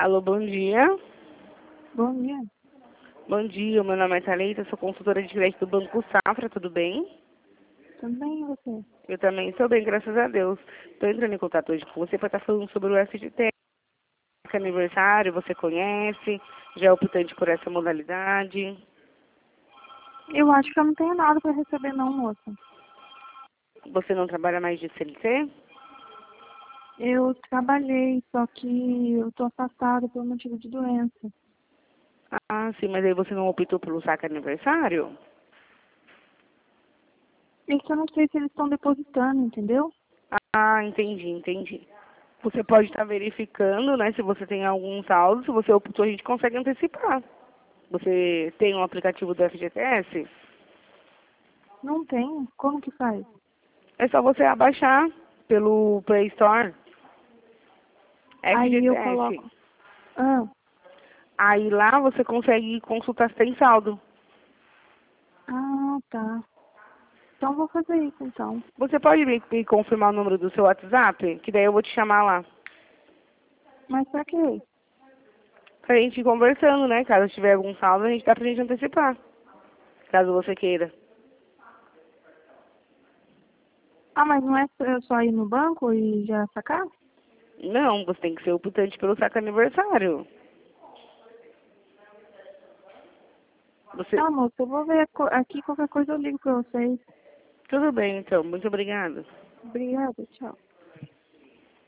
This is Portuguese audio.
Alô, bom dia. Bom dia. Bom dia, meu nome é Thalita, sou consultora de crédito do Banco Safra, tudo bem? Tudo bem, e você? Eu também estou bem, graças a Deus. Estou entrando em contato hoje com você para estar falando sobre o FGTS, que é aniversário, você conhece, já é optante por essa modalidade. Eu acho que eu não tenho nada para receber não, moça. Você não trabalha mais de CLT? Eu trabalhei, só que eu tô afastada por motivo de doença. Ah, sim, mas aí você não optou pelo saque aniversário? Isso eu não sei se eles estão depositando, entendeu? Ah, entendi. Você pode estar verificando, né, se você tem algum saldo, se você optou, a gente consegue antecipar. Você tem um aplicativo do FGTS? Não tenho. Como que faz? É só você abaixar pelo Play Store, Aí eu FGTS. coloco. Ah, Aí lá você consegue consultar se tem saldo. tá. Então vou fazer isso, então. Você pode me confirmar o número do seu WhatsApp? Que daí eu vou te chamar lá. Mas pra quê? Pra gente ir conversando, né? Caso tiver algum saldo, a gente dá pra gente antecipar. Caso você queira. Ah, mas não é eu só ir no banco e já sacar? Não, você tem que ser optante pelo saque aniversário. Você... Tá, moça, eu vou ver aqui, qualquer coisa eu ligo pra vocês. Tudo bem, então. Muito obrigada. Obrigada, tchau.